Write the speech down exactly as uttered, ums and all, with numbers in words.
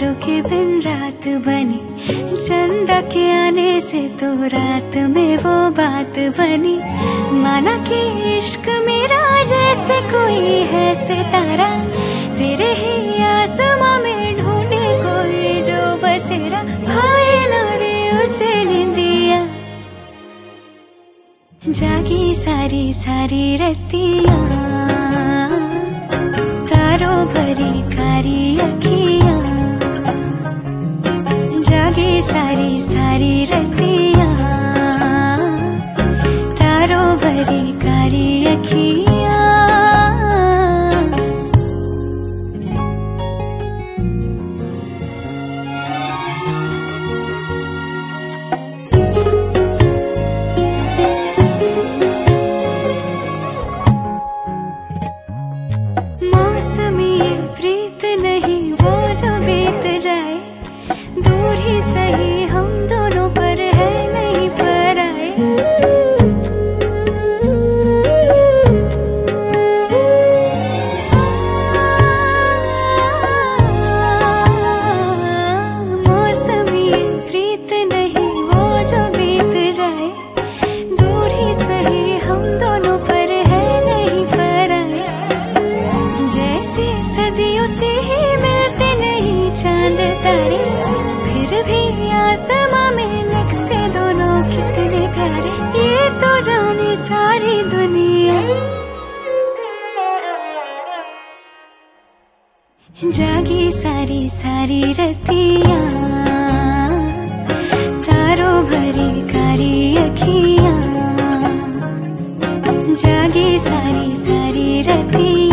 तारों के बिन रात बनी, चंदा के आने से तो रात में वो बात बनी। माना कि इश्क मेरा जैसे कोई है सितारा, तेरे ही आसमां में ढूंढे कोई जो बसेरा। भाई ना रे उसे निंदिया, जागी सारी सारी रतियां, तारों भरी कारी अखियां, जागी सारी सारी रतियां, तारों भरी कारी अखियां। मौसमी ये प्रीत नहीं वो जो बीत जाए, दूर ही सही हम दोनों पर है नहीं पराए। मौसमी ये प्रीत नहीं वो जो बीत जाए, दूर ही सही हम दोनों पर है नहीं पराए। जैसे सदियों से ही मिलते नहीं चांद तारे, फिर भी आसमां में लिखते दोनों कितने प्यारे। ये तो जाने सारी दुनिया, जागी सारी सारी रतियां, तारों भरी कारी अखियां, जागी सारी सारी रतियां।